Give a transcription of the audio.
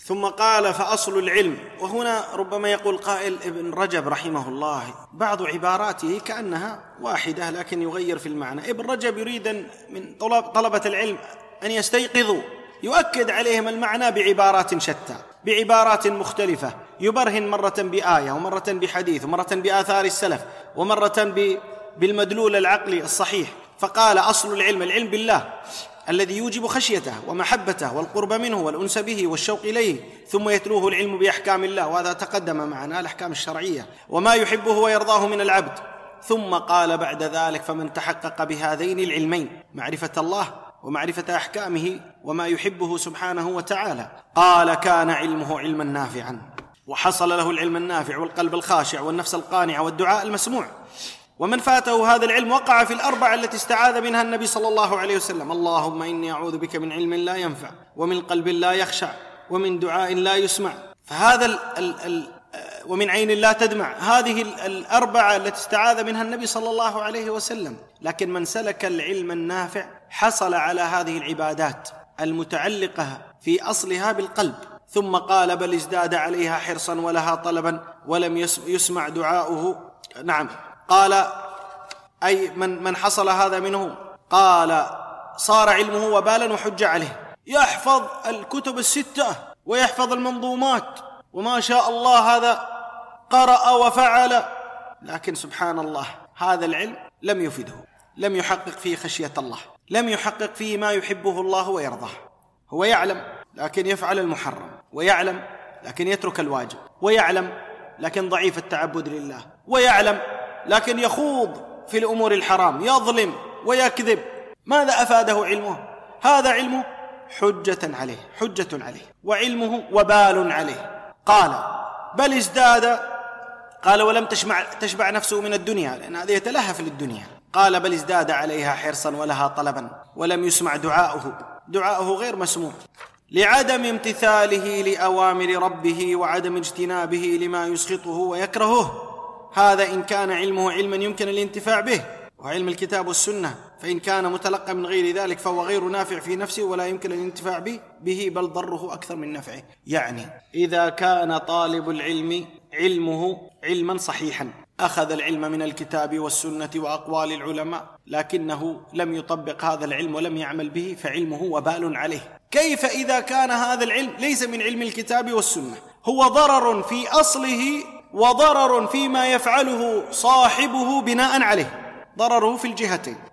ثم قال فأصل العلم. وهنا ربما يقول قائل ابن رجب رحمه الله بعض عباراته كأنها واحدة لكن يغير في المعنى. ابن رجب يريد من طلبة العلم أن يستيقظوا، يؤكد عليهم المعنى بعبارات شتى، بعبارات مختلفة، يبرهن مرة بآية ومرة بحديث ومرة بآثار السلف ومرة بالمدلول العقلي الصحيح. فقال أصل العلم العلم بالله الذي يوجب خشيته ومحبته والقرب منه والأنس به والشوق إليه، ثم يتلوه العلم بأحكام الله، وهذا تقدم معنا الأحكام الشرعية وما يحبه ويرضاه من العبد. ثم قال بعد ذلك فمن تحقق بهذين العلمين معرفة الله ومعرفة أحكامه وما يحبه سبحانه وتعالى، قال كان علمه علما نافعا، وحصل له العلم النافع والقلب الخاشع والنفس القانعة والدعاء المسموع. ومن فاته هذا العلم وقع في الأربعة التي استعاذ منها النبي صلى الله عليه وسلم: اللهم إني أعوذ بك من علم لا ينفع ومن قلب لا يخشع ومن دعاء لا يسمع، فهذا ومن عين لا تدمع. هذه الأربعة التي استعاذ منها النبي صلى الله عليه وسلم. لكن من سلك العلم النافع حصل على هذه العبادات المتعلقة في أصلها بالقلب. ثم قال بل ازداد عليها حرصا ولها طلبا ولم يسمع دعاؤه. نعم، قال أي من حصل هذا منه قال صار علمه وبالا وحج عليه، يحفظ الكتب الستة ويحفظ المنظومات وما شاء الله هذا قرأ وفعل، لكن سبحان الله هذا العلم لم يفده، لم يحقق فيه خشية الله، لم يحقق فيه ما يحبه الله ويرضاه. هو يعلم لكن يفعل المحرم، ويعلم لكن يترك الواجب، ويعلم لكن ضعيف التعبد لله، ويعلم لكن يخوض في الأمور الحرام، يظلم ويكذب. ماذا أفاده علمه؟ هذا علمه حجة عليه وعلمه وبال عليه. قال بل ازداد، قال ولم تشبع نفسه من الدنيا، لأن هذا يتلهف للدنيا. قال بل ازداد عليها حرصا ولها طلبا ولم يسمع دعاؤه غير مسموع لعدم امتثاله لأوامر ربه وعدم اجتنابه لما يسخطه ويكرهه. هذا إن كان علمه علما يمكن الانتفاع به، وعلم الكتاب والسنة، فإن كان متلقى من غير ذلك فهو غير نافع في نفسه ولا يمكن الانتفاع به بل ضره أكثر من نفعه. يعني إذا كان طالب العلم علمه علما صحيحا، أخذ العلم من الكتاب والسنة وأقوال العلماء، لكنه لم يطبق هذا العلم ولم يعمل به، فعلمه وبال عليه. كيف إذا كان هذا العلم ليس من علم الكتاب والسنة، هو ضرر في أصله وضرر فيما يفعله صاحبه بناء عليه، ضرره في الجهتين.